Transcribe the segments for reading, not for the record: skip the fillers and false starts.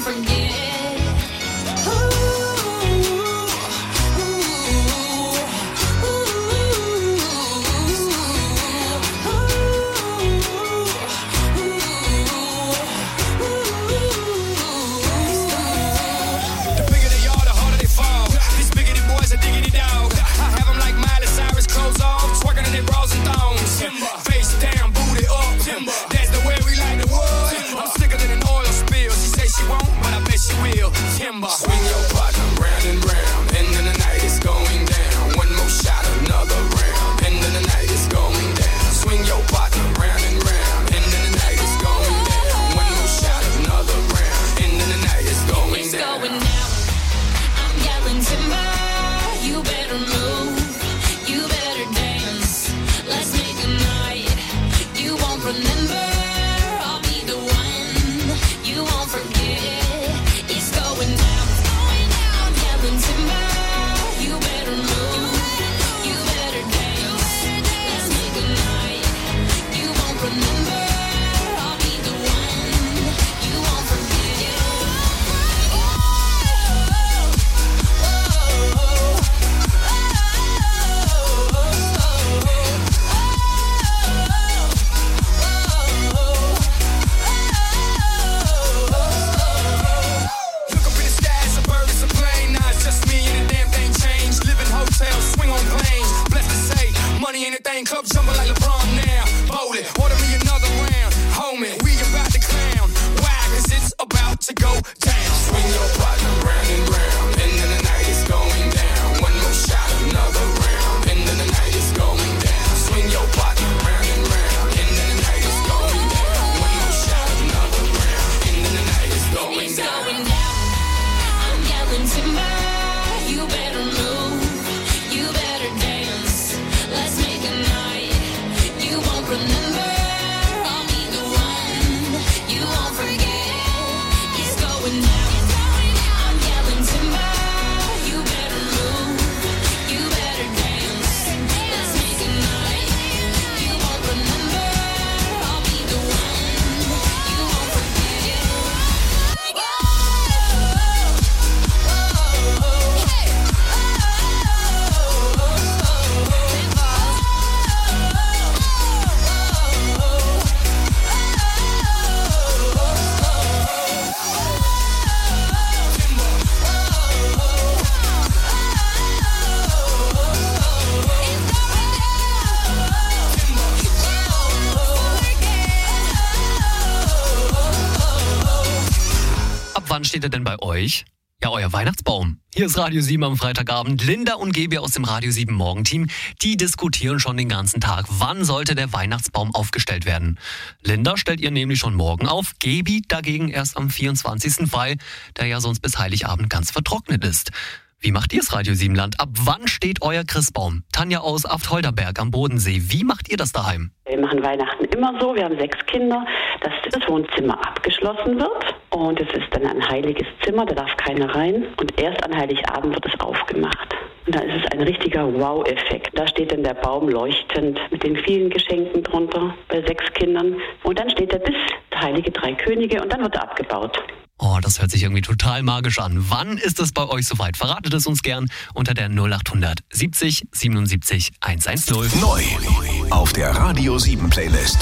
Wann steht er denn bei euch? Ja, euer Weihnachtsbaum. Hier ist Radio 7 am Freitagabend. Linda und Gebi aus dem Radio 7 Morgenteam, die diskutieren schon den ganzen Tag. Wann sollte der Weihnachtsbaum aufgestellt werden? Linda stellt ihr nämlich schon morgen auf, Gebi dagegen erst am 24., weil der ja sonst bis Heiligabend ganz vertrocknet ist. Wie macht ihr es, Radio 7 Land? Ab wann steht euer Christbaum? Tanja aus Aft-Holderberg am Bodensee. Wie macht ihr das daheim? Wir machen Weihnachten immer so. Wir haben 6 Kinder, dass das Wohnzimmer abgeschlossen wird. Und es ist dann ein heiliges Zimmer, da darf keiner rein. Und erst an Heiligabend wird es aufgemacht. Und dann ist es ein richtiger Wow-Effekt. Da steht dann der Baum leuchtend mit den vielen Geschenken drunter bei 6 Kindern. Und dann steht er bis Heilige Drei Könige und dann wird er abgebaut. Oh, das hört sich irgendwie total magisch an. Wann ist es bei euch soweit? Verratet es uns gern unter der 0800 70 77 110. Neu auf der Radio 7 Playlist.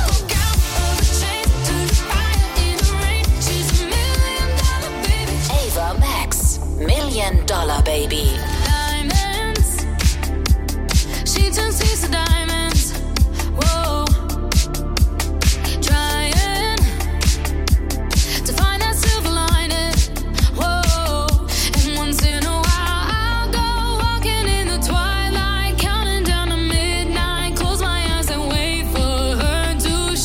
Ava Max, $1 Million Baby. Diamonds, she turns keys to diamonds. Whoa, trying to find that silver lining. Whoa, and once in a while I'll go walking in the twilight, counting down to midnight. Close my eyes and wait for her to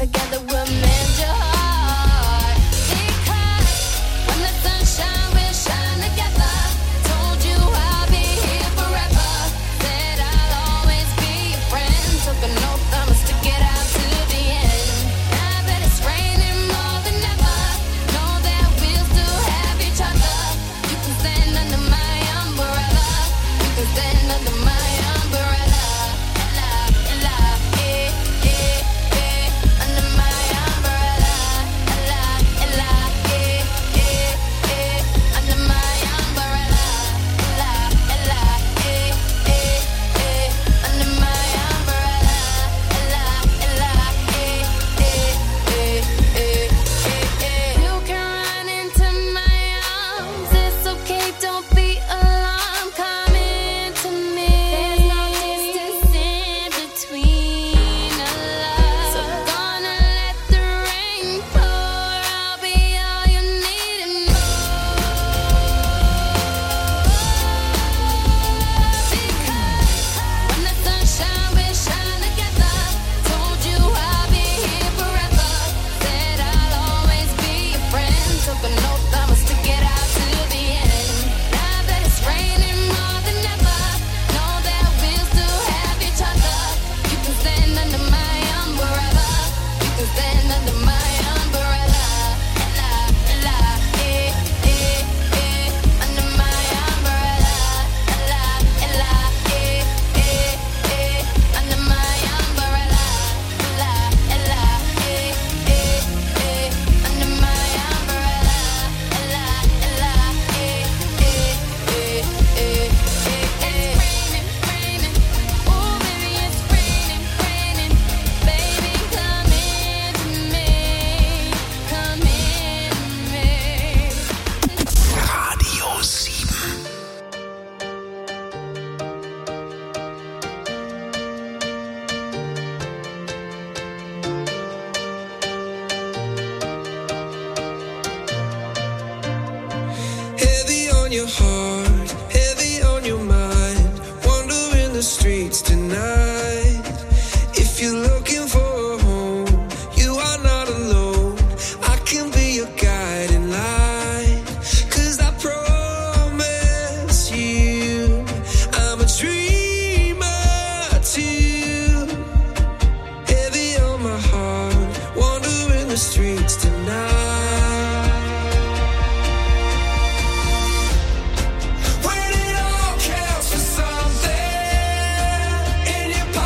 together will mend your heart. Because when the sunshine will shine together, told you I'll be here forever. Said I'll always be your friend. Took an oath I'ma stick it out to the end. Now that it's raining more than ever, know that we'll still have each other. You can stand under my umbrella. You can stand under my umbrella. Ella, eh, eh, eh, under my umbrella. Ella, eh, eh, eh, under my umbrella. Ella, eh, eh, eh, under my umbrella. Ella, eh, eh, eh, eh. You can run into my arms. It's okay, don't be alarmed. Come into me. There's no distance in between our love. So gonna let the rain pour. I'll be all you need and more. Because when the sunshine will shine together, told you I'll be here forever. Said I'll always be your friend. Took an oath I'ma stick it out to the end. Now that it's raining more than ever, know that we'll still have each other. You can stand under my umbrella. You can stand under my umbrella. Ella, eh, eh, eh, under my umbrella. Ella, eh, eh, eh, under my umbrella. Ella, eh, eh, eh, under my umbrella. Ella, eh, eh, eh, eh. It's raining, oh baby, it's raining. Baby, come into me, come into me. Radio 7. Heavy on your heart, heavy on your mind. Wandering the streets tonight. If you're looking for a home, you are not alone. I can be your guiding light. 'Cause I promise you, I'm a dreamer too. Heavy on my heart, wandering the streets tonight. When it all counts for something in your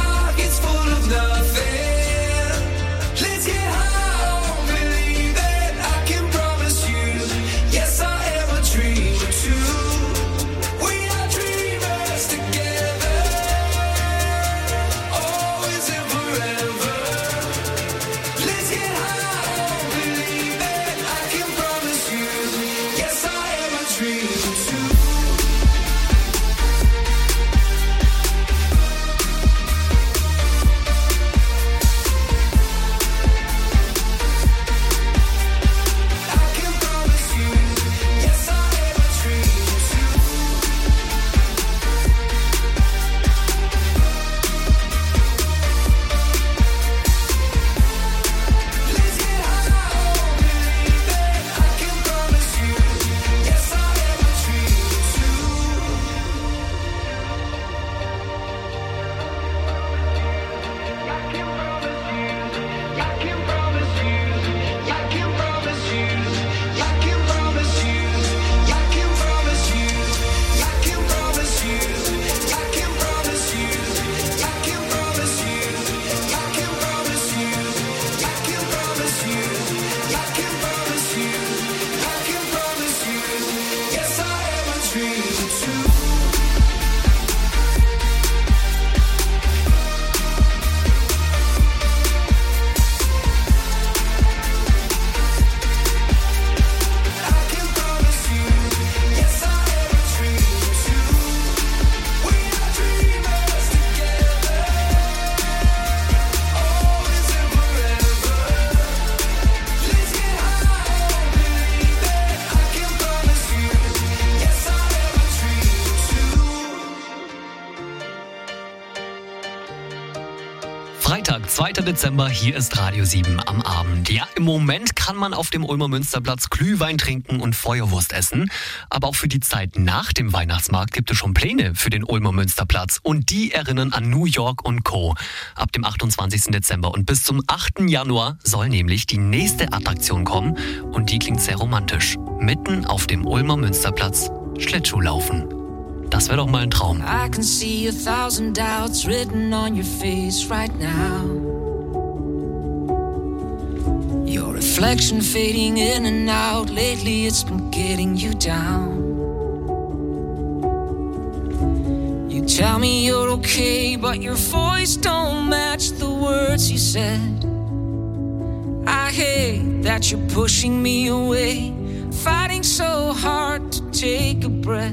Dezember, hier ist Radio 7 am Abend. Ja, im Moment kann man auf dem Ulmer Münsterplatz Glühwein trinken und Feuerwurst essen. Aber auch für die Zeit nach dem Weihnachtsmarkt gibt es schon Pläne für den Ulmer Münsterplatz. Und die erinnern an New York und Co. Ab dem 28. Dezember und bis zum 8. Januar soll nämlich die nächste Attraktion kommen. Und die klingt sehr romantisch. Mitten auf dem Ulmer Münsterplatz Schlittschuhlaufen. Das wäre doch mal ein Traum. I can see 1,000 doubts written on your face right now. Your reflection fading in and out. Lately it's been getting you down. You tell me you're okay, but your voice don't match the words you said. I hate that you're pushing me away, fighting so hard to take a breath.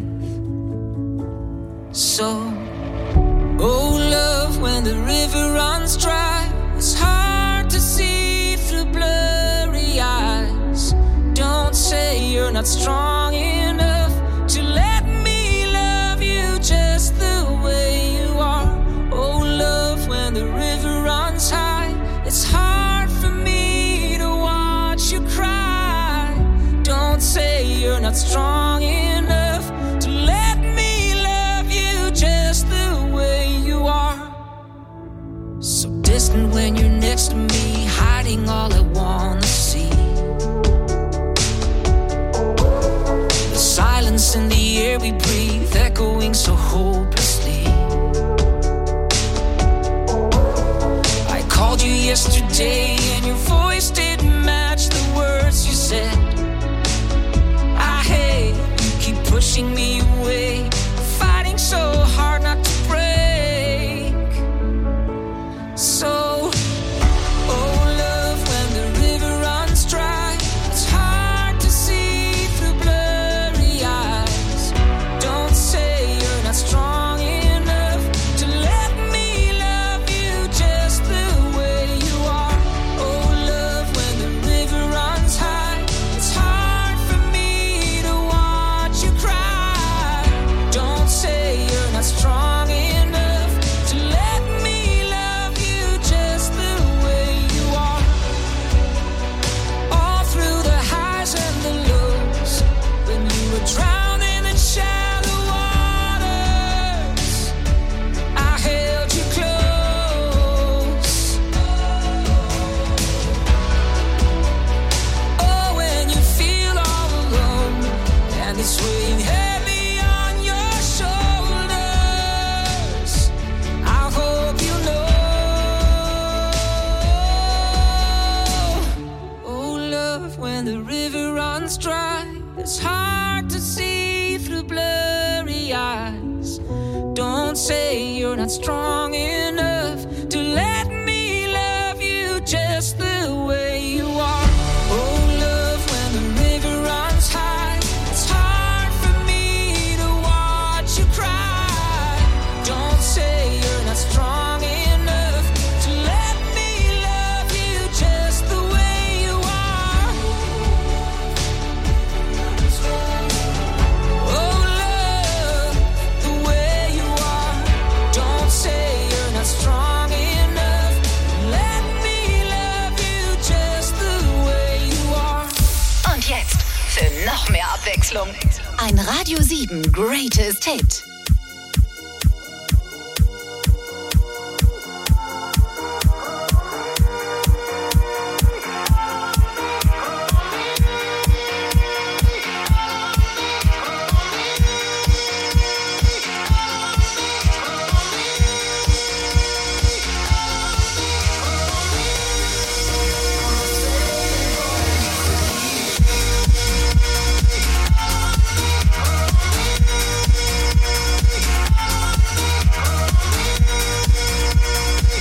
So, oh love, when the river runs dry, it's hard to see through blurry eyes. Don't say you're not strong enough to let me love you just the way you are. Oh love, when the river runs high, it's hard for me to watch you cry. Don't say you're not strong enough to let me just the way you are. So distant when you're next to me, hiding all I wanna see. The silence in the air we breathe, echoing so hopelessly. I called you yesterday and your voice didn't match the words you said. I hate you keep pushing me away, fighting so hard not to break. So, oh love, when the river runs dry, it's hard to see through blurry eyes. Don't say you're not strong enough to let me love you just the way you are. Oh love, when the river runs high, it's hard for me to watch you cry. Don't say you're not strong enough to let me love you just the way you are. All through the highs and the lows, when you were drowned in the shallow waters, I held you close. Oh, when you feel all alone and it's weighing heavy on your shoulders, I hope you know. Oh love, when the river runs dry, it's hard to see through blurry eyes. Don't say you're not strong enough to let me love you just the way you are. Oh love, when the river runs high, it's hard for me to watch you cry. Don't say you're not strong enough to let me love you just the way you are. Oh love, the way you are. Don't say you're not strong enough to let me love you just the way you are. Und jetzt für noch mehr Abwechslung ein Radio 7 Greatest Hit.